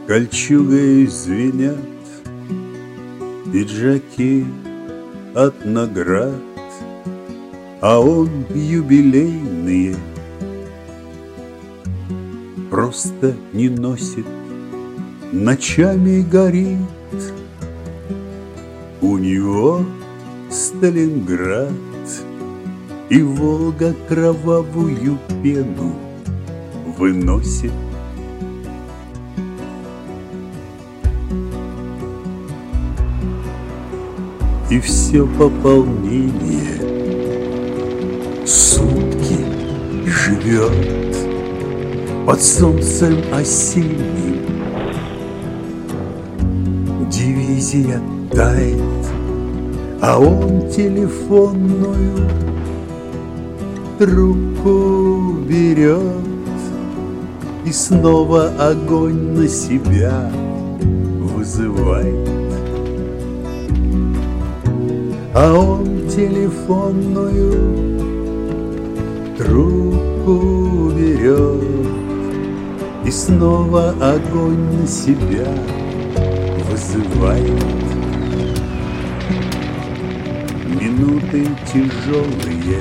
Кольчугой звенят пиджаки от наград, а он юбилейные просто не носит, ночами горит. У него Сталинград, и Волга кровавую пену выносит. И все пополнение сутки живет под солнцем осенним. Дивизия тает, а он телефонную трубку берет и снова огонь на себя вызывает. А он телефонную трубку берет и снова огонь на себя вызывает. Минуты тяжелые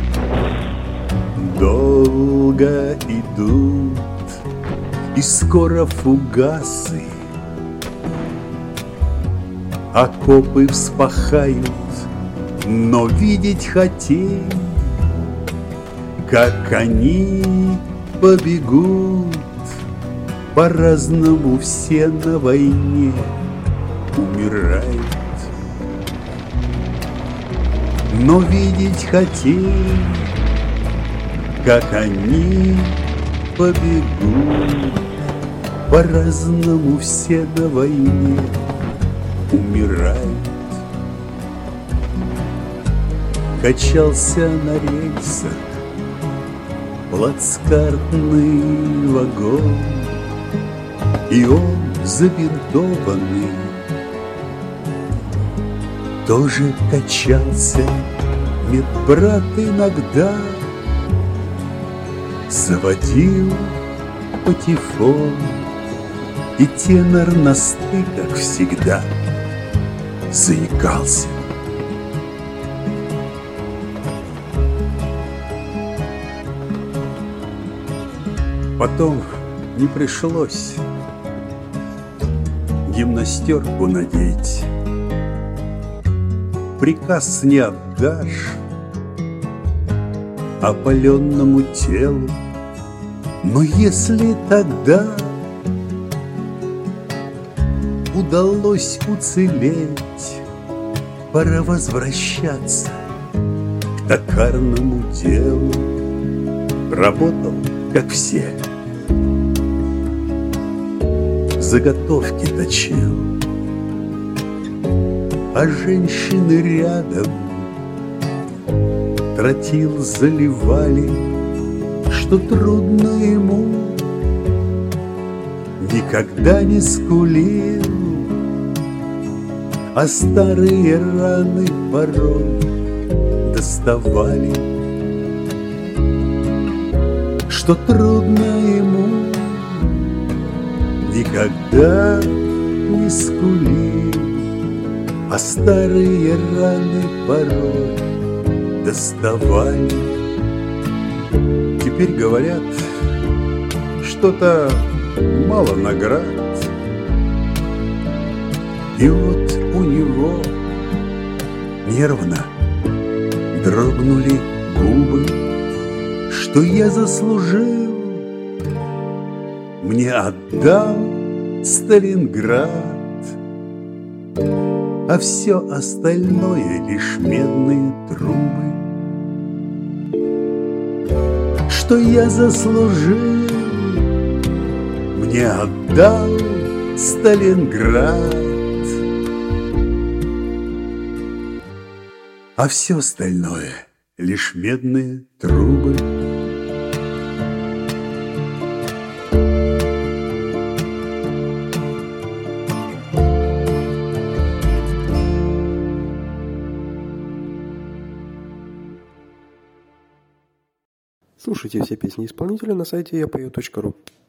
долго идут, и скоро фугасы окопы вспахают. Но видеть хотел, как они побегут. По-разному все на войне умирают. Но видеть хотел, как они побегут. По-разному все на войне умирают. Качался на рельсах плацкартный вагон, и он забинтованный тоже качался. Медбрат иногда заводил патефон, и тенор на стыках всегда заикался. Потом не пришлось гимнастерку надеть, приказ не отдашь опаленному телу. Но если тогда удалось уцелеть, пора возвращаться к токарному делу. Работал, как все, заготовки точил, а женщины рядом тротил заливали. Что трудно ему, никогда не скулил, а старые раны порой доставали. Что трудно ему, никогда не скулил, а старые раны порой доставали. Теперь говорят, что-то мало наград. И вот у него нервно дрогнули губы. Что я заслужил? Мне отдал Сталинград, а все остальное лишь медные трубы. Что я заслужил? Мне отдал Сталинград, а все остальное лишь медные трубы. Слушайте все песни исполнителя на сайте yapою.ru.